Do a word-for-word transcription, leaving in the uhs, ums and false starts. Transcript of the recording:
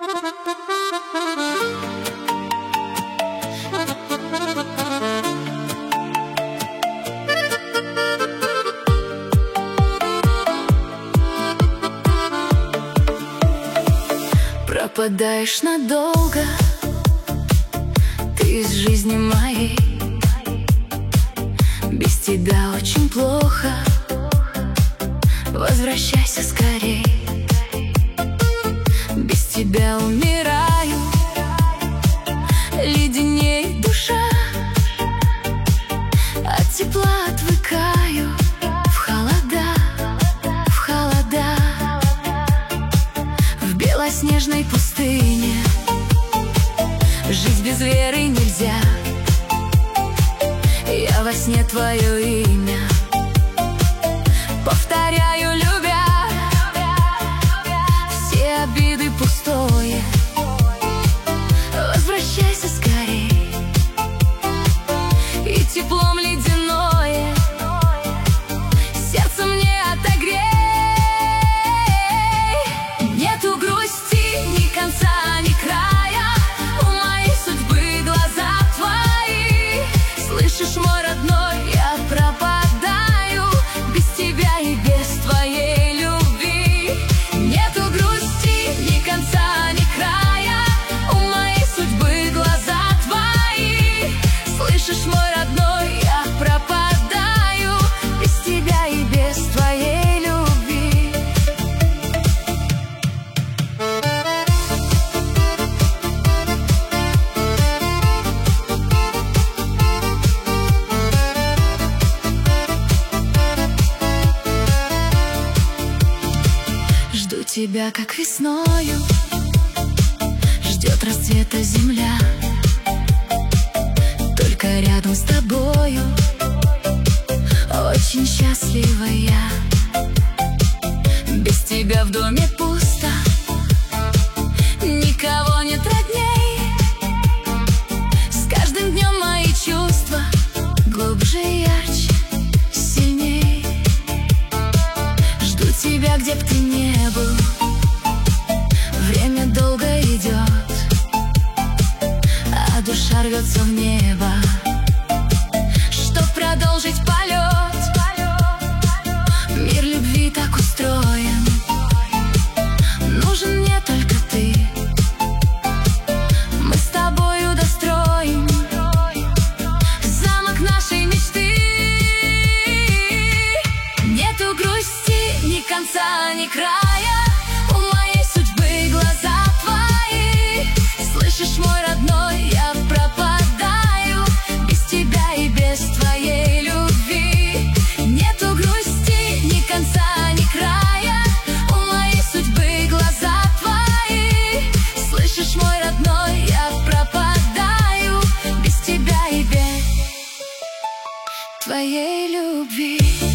Пропадаешь надолго ты из жизни моей. Без тебя очень плохо, возвращайся скорей. Без тебя умираю, леденеет душа, от тепла отвыкаю в холода, в холода. В белоснежной пустыне жить без веры нельзя. Я во сне твое имя повторяю, любя. Все обиды пустое, возвращайся скорей. И теплом ледяное сердце мне отогрей. Нету грусти ни конца, ни края, у моей судьбы глаза твои. Слышишь, мой родной, я пропадаю без тебя и без твоей любви. Нету грусти ни конца, ни края, у моей судьбы глаза твои. Слышишь, мой родной, я пропадаю без тебя и без твоей любви. Жду тебя, как весною ждет расцвета земля. Только рядом с тобою очень счастлива я. Без тебя в доме пусто, никого нет родней. С каждым днем мои чувства глубже и ярче, сильней. Жду тебя, где б ты не был, время долго идет, а душа рвется в небо, чтоб продолжить полет. Мир любви так устроен, нужен мне только ты. Мы с тобою достроим замок нашей мечты. Нету грусти ни конца, ни края, у моей судьбы глаза твои. Слышишь, мой родной, я пропадаю без тебя и без твоей любви. Нету грусти ни конца, ни края, у моей судьбы глаза твои. Слышишь, мой родной, я пропадаю без тебя и без твоей любви.